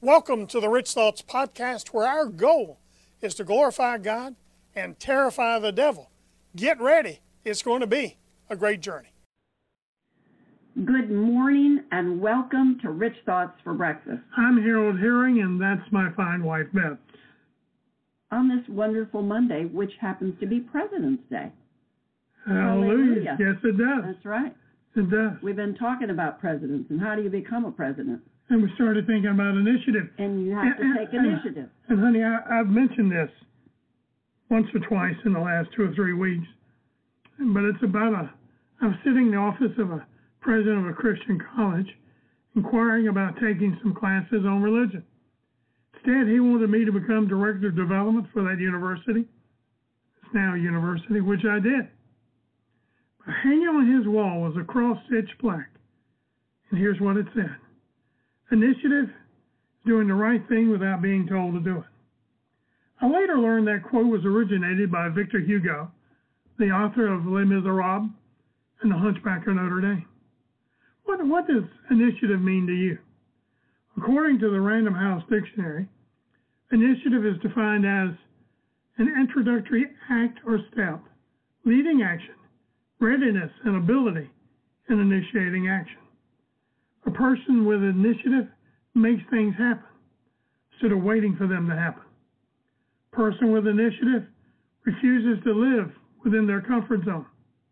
Welcome to the Rich Thoughts Podcast, where our goal is to glorify God and terrify the devil. Get ready. It's going to be a great journey. Good morning and welcome to Rich Thoughts for Breakfast. I'm Harold Herring, and that's my fine wife, Beth. On this wonderful Monday, which happens to be President's Day. Hallelujah. Yes, it does. That's right. It does. We've been talking about presidents and how do you become a president. And we started thinking about initiative. And you have to take initiative. And honey, I've mentioned this once or twice in the last 2 or 3 weeks. But it's about I'm sitting in the office of a president of a Christian college inquiring about taking some classes on religion. Instead, he wanted me to become director of development for that university. It's now a university, which I did. But hanging on his wall was a cross-stitched plaque. And here's what it said. Initiative is doing the right thing without being told to do it. I later learned that quote was originated by Victor Hugo, the author of Les Miserables and The Hunchback of Notre Dame. What does initiative mean to you? According to the Random House Dictionary, initiative is defined as an introductory act or step, leading action, readiness, and ability in initiating action. A person with initiative makes things happen instead of waiting for them to happen. A person with initiative refuses to live within their comfort zone.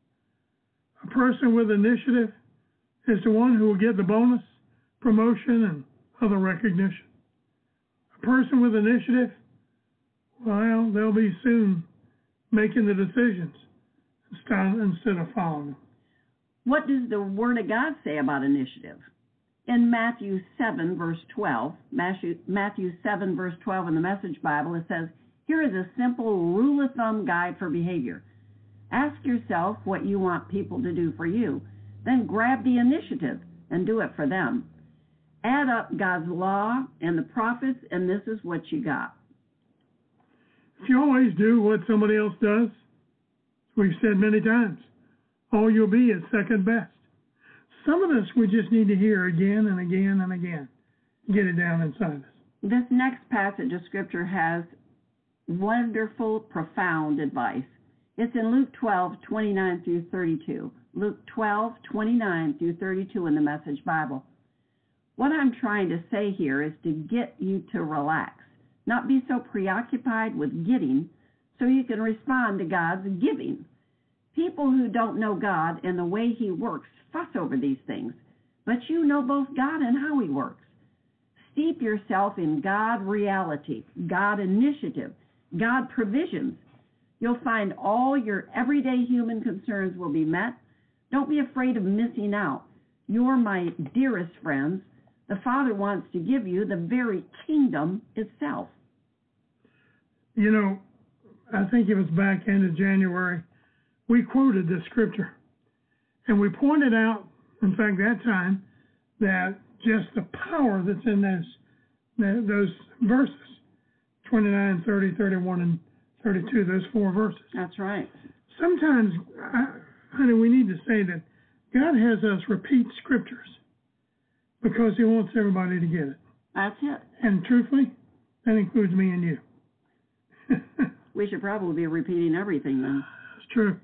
A person with initiative is the one who will get the bonus, promotion, and other recognition. A person with initiative, well, they'll be soon making the decisions instead of following them. What does the Word of God say about initiative? In Matthew 7, verse 12 in the Message Bible, it says, here is a simple rule of thumb guide for behavior. Ask yourself what you want people to do for you. Then grab the initiative and do it for them. Add up God's law and the prophets, and this is what you got. If you always do what somebody else does, we've said many times, all you'll be is second best. Some of this we just need to hear again and again and again. Get it down inside us. This next passage of Scripture has wonderful, profound advice. It's in Luke 12:29 through 32. Luke 12:29 through 32 in the Message Bible. What I'm trying to say here is to get you to relax, not be so preoccupied with getting, so you can respond to God's giving. People who don't know God and the way He works fuss over these things, but you know both God and how He works. Steep yourself in God reality, God initiative, God provisions. You'll find all your everyday human concerns will be met. Don't be afraid of missing out. You're my dearest friends. The Father wants to give you the very kingdom itself. You know, I think it was back into January, we quoted this scripture. And we pointed out, in fact, that time, that just the power that's in those verses, 29, 30, 31, and 32, those 4 verses. That's right. Sometimes, honey, we need to say that God has us repeat scriptures because He wants everybody to get it. That's it. And truthfully, that includes me and you. We should probably be repeating everything then. It's true.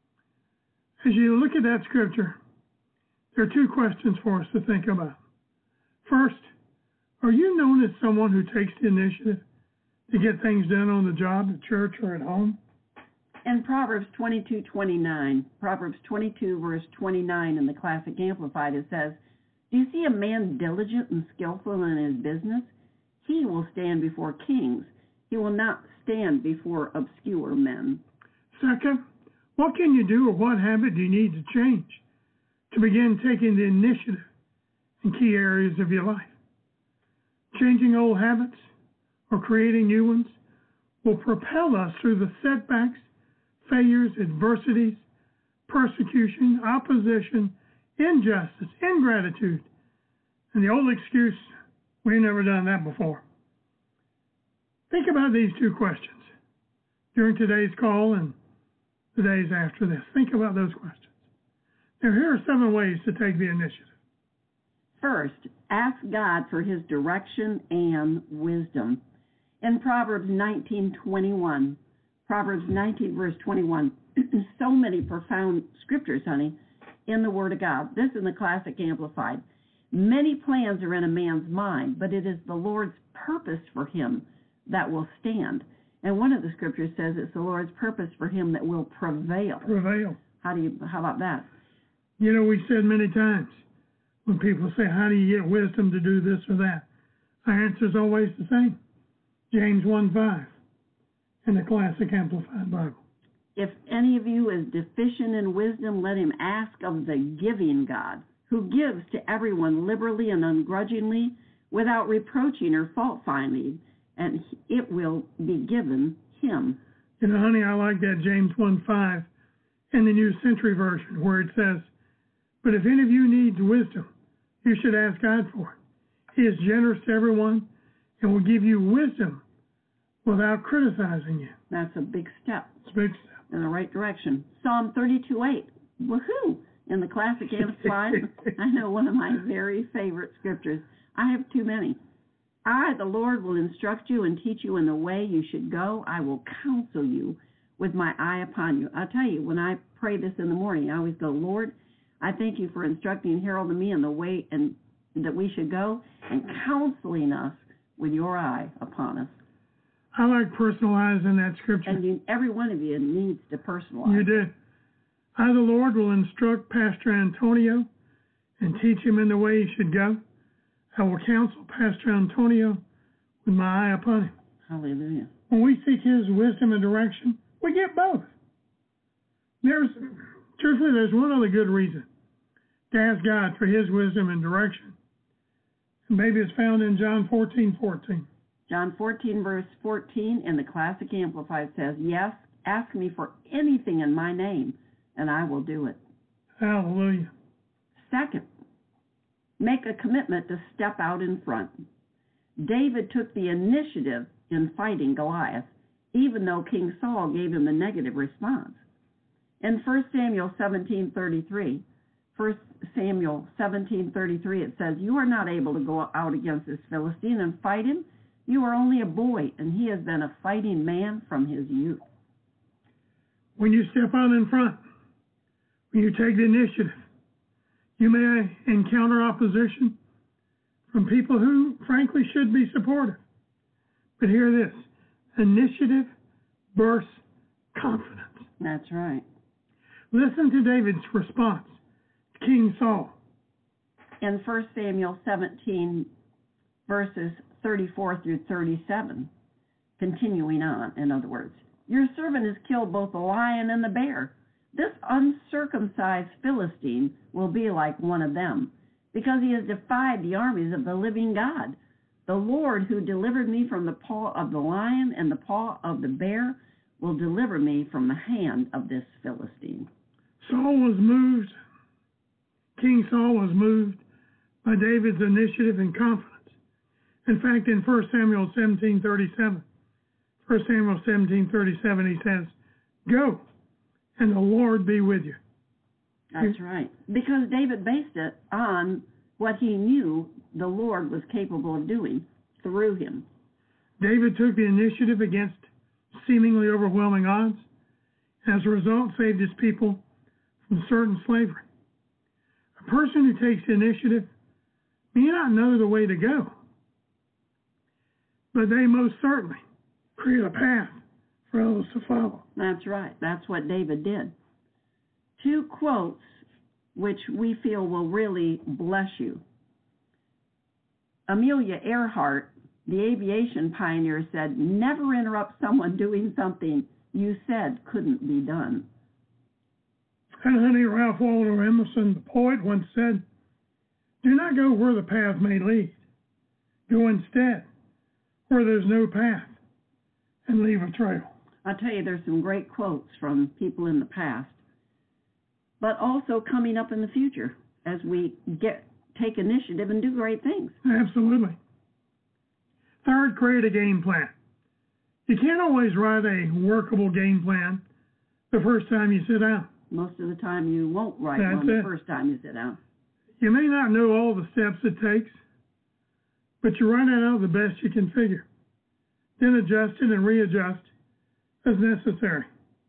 As you look at that scripture, there are 2 questions for us to think about. First, are you known as someone who takes the initiative to get things done on the job, at church, or at home? In Proverbs 22:29, Proverbs 22, verse 29 in the Classic Amplified, it says, do you see a man diligent and skillful in his business? He will stand before kings. He will not stand before obscure men. Second, what can you do or what habit do you need to change to begin taking the initiative in key areas of your life? Changing old habits or creating new ones will propel us through the setbacks, failures, adversities, persecution, opposition, injustice, ingratitude, and the old excuse, we've never done that before. Think about these 2 questions during today's call and the days after this. Think about those questions. Now, here are 7 ways to take the initiative. First, ask God for his direction and wisdom. In Proverbs 19:21, Proverbs 19, verse 21, so many profound scriptures, honey, in the Word of God. This in the Classic Amplified. Many plans are in a man's mind, but it is the Lord's purpose for him that will stand. And one of the scriptures says it's the Lord's purpose for him that will prevail. Prevail. How about that? You know, we said many times when people say, how do you get wisdom to do this or that? Our answer is always the same. James 1:5 in the Classic Amplified Bible. If any of you is deficient in wisdom, let him ask of the giving God, who gives to everyone liberally and ungrudgingly, without reproaching or fault-finding, and it will be given him. You know, honey, I like that James 1:5 in the New Century Version, where it says, but if any of you needs wisdom, you should ask God for it. He is generous to everyone and will give you wisdom without criticizing you. That's a big step. It's a big step. In the right direction. Psalm 32:8. Woohoo! In the Classic Amplified, I know one of my very favorite scriptures. I have too many. I, the Lord, will instruct you and teach you in the way you should go. I will counsel you with my eye upon you. I'll tell you, when I pray this in the morning, I always go, Lord, I thank you for instructing Harold and me in the way and that we should go and counseling us with your eye upon us. I like personalizing that scripture. And every one of you needs to personalize. You did. I, the Lord, will instruct Pastor Antonio and teach him in the way he should go. I will counsel Pastor Antonio with my eye upon him. Hallelujah. When we seek his wisdom and direction, we get both. Truthfully, there's one other good reason to ask God for his wisdom and direction. And maybe it's found in John 14:14. John 14, verse 14 in the Classic Amplified says, yes, ask me for anything in my name, and I will do it. Hallelujah. Second, make a commitment to step out in front. David took the initiative in fighting Goliath, even though King Saul gave him a negative response. In 1 Samuel 17:33, it says, you are not able to go out against this Philistine and fight him. You are only a boy, and he has been a fighting man from his youth. When you step out in front, when you take the initiative, you may encounter opposition from people who, frankly, should be supportive. But hear this, initiative births confidence. That's right. Listen to David's response to King Saul. In 1 Samuel 17, verses 34 through 37, continuing on, in other words, your servant has killed both the lion and the bear. This uncircumcised Philistine will be like one of them, because he has defied the armies of the living God. The Lord who delivered me from the paw of the lion and the paw of the bear will deliver me from the hand of this Philistine. King Saul was moved by David's initiative and confidence. In fact, in 1 Samuel 17:37, he says, go, and the Lord be with you. That's right. Because David based it on what he knew the Lord was capable of doing through him. David took the initiative against seemingly overwhelming odds, and as a result saved his people from certain slavery. A person who takes the initiative may not know the way to go, but they most certainly create a path for others to follow. That's right. That's what David did. Two quotes which we feel will really bless you. Amelia Earhart, the aviation pioneer, said, never interrupt someone doing something you said couldn't be done. And honey, Ralph Waldo Emerson, the poet, once said, do not go where the path may lead. Go instead where there's no path and leave a trail. I'll tell you, there's some great quotes from people in the past, but also coming up in the future as we take initiative and do great things. Absolutely. Third, create a game plan. You can't always write a workable game plan the first time you sit down. Most of the time you won't write one the first time you sit down. You may not know all the steps it takes, but you write it out the best you can figure. Then adjust it and readjust as necessary.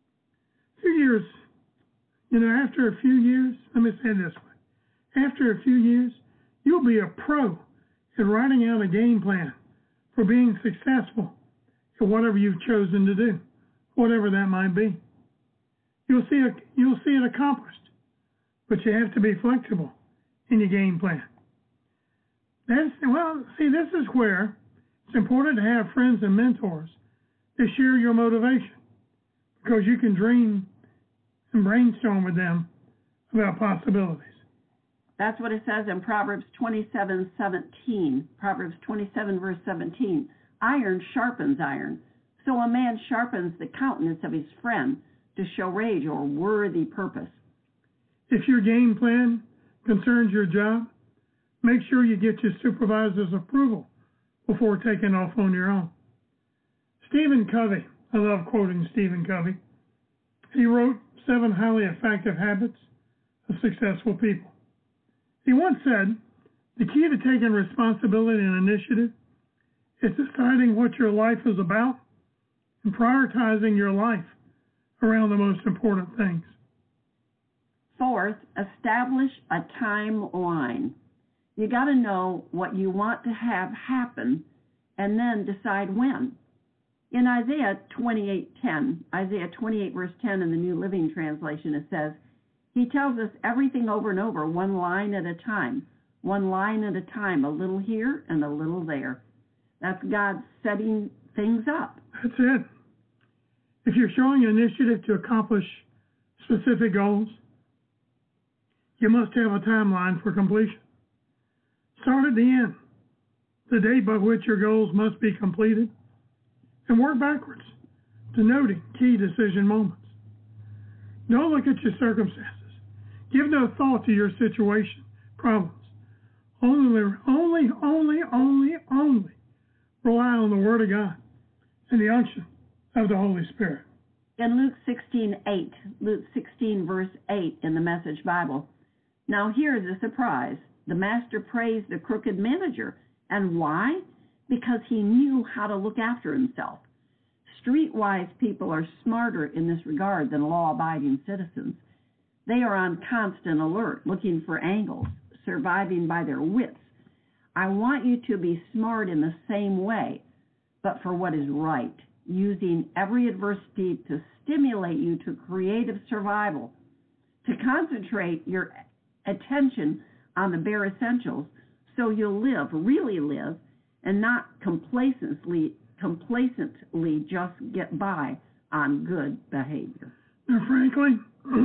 After a few years, let me say it this way. After a few years, you'll be a pro at writing out a game plan for being successful at whatever you've chosen to do, whatever that might be. You'll see it accomplished, but you have to be flexible in your game plan. This is where it's important to have friends and mentors that share your motivation, because you can dream and brainstorm with them about possibilities. That's what it says in Proverbs 27:17. Proverbs 27, verse 17. Iron sharpens iron, so a man sharpens the countenance of his friend to show rage or worthy purpose. If your game plan concerns your job, make sure you get your supervisor's approval before taking off on your own. Stephen Covey, I love quoting Stephen Covey. He wrote 7 highly effective habits of successful people. He once said, the key to taking responsibility and initiative is deciding what your life is about and prioritizing your life around the most important things. Fourth, establish a timeline. You got to know what you want to have happen and then decide when. In Isaiah 28 verse 10 in the New Living Translation, it says, he tells us everything over and over, one line at a time, a little here and a little there. That's God setting things up. That's it. If you're showing initiative to accomplish specific goals, you must have a timeline for completion. Start at the end, the date by which your goals must be completed, and work backwards, denoting key decision moments. Don't look at your circumstances. Give no thought to your situation, problems. Only rely on the Word of God and the unction of the Holy Spirit. In Luke 16 verse 8 in the Message Bible, now here's a surprise. The master praised the crooked manager. And why? Because he knew how to look after himself. Streetwise people are smarter in this regard than law-abiding citizens. They are on constant alert, looking for angles, surviving by their wits. I want you to be smart in the same way, but for what is right, using every adversity to stimulate you to creative survival, to concentrate your attention on the bare essentials so you'll really live, and not complacently just get by on good behavior. Now, frankly,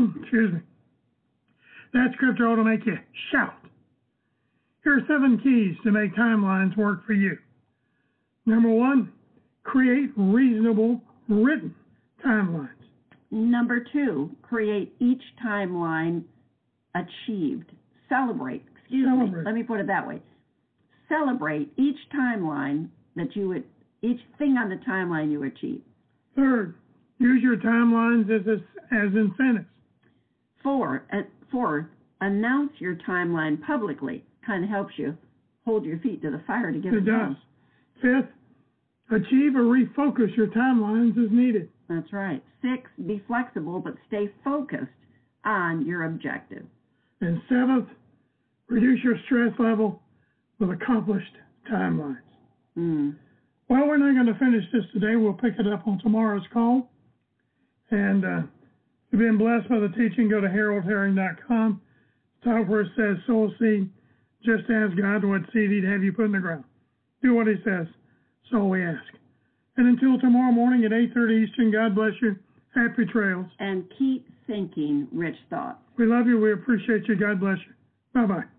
that scripture ought to make you shout. Here are 7 keys to make timelines work for you. Number 1, create reasonable written timelines. Number 2, create each timeline achieved. Celebrate. Let me put it that way. Celebrate each timeline each thing on the timeline you achieve. Third, use your timelines as incentives. Fourth, announce your timeline publicly. Kind of helps you hold your feet to the fire to get it done. Fifth, achieve or refocus your timelines as needed. That's right. 6, be flexible, but stay focused on your objective. And 7th, reduce your stress level with accomplished timelines. Well, we're not going to finish this today. We'll pick it up on tomorrow's call. And if you've been blessed by the teaching, go to haroldherring.com. Top where it says sow seed. Just ask God what seed he'd have you put in the ground. Do what he says. So we ask. And until tomorrow morning at 8:30 Eastern, God bless you. Happy trails. And keep thinking rich thoughts. We love you. We appreciate you. God bless you. Bye-bye.